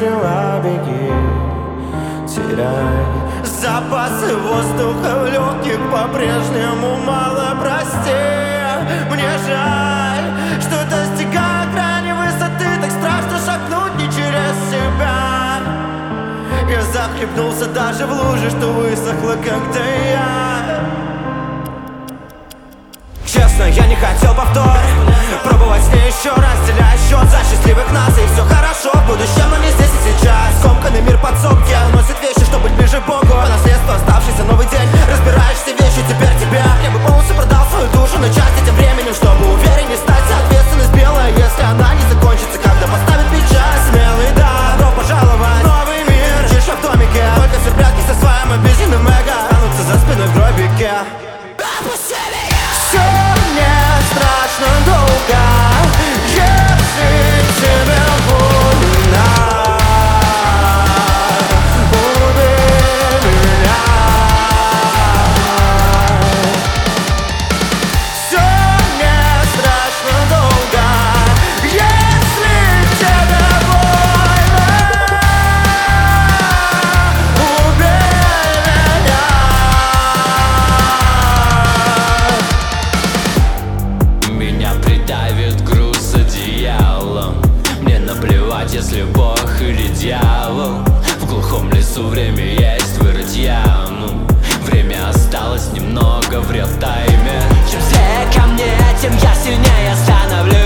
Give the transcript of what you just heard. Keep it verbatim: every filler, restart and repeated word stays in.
смело беги, теряй запасы воздуха в легких, по-прежнему мало, прости. Мне жаль, что достигая грани высоты, так страшно шагнуть не через себя. Я захлебнулся даже в луже, что высохла, когда я. Честно, я не хотел повтор, пробовать с ней еще раз, деля счет за счастливых нас. И все хорошо в будущем, но не здесь и сейчас. Скомканный мир подсобки носит вещи, чтобы быть ближе к Богу. По наследству оставшийся новый день, разбираешь все вещи, теперь тебя. Я бы полностью продал свою душу на части тем временем, чтобы увереннее стать. Ответственность белая, если она не закончится, когда поставит печать. Смелый, да, добро пожаловать в новый мир. Тише в домике, только все прятки со своим обиженным эго останутся за спиной в гробике. Все мне страшно долго, если тебе больно. Убей меня. Все мне страшно долго, если тебе больно. Убей меня. Меня придавит груз одеялом. Мне наплевать, если Бог или дьявол. В глухом лесу время есть вырыть яму. Время осталось немного в реал-тайме. Чем злее ко мне, тем я сильнее становлюсь.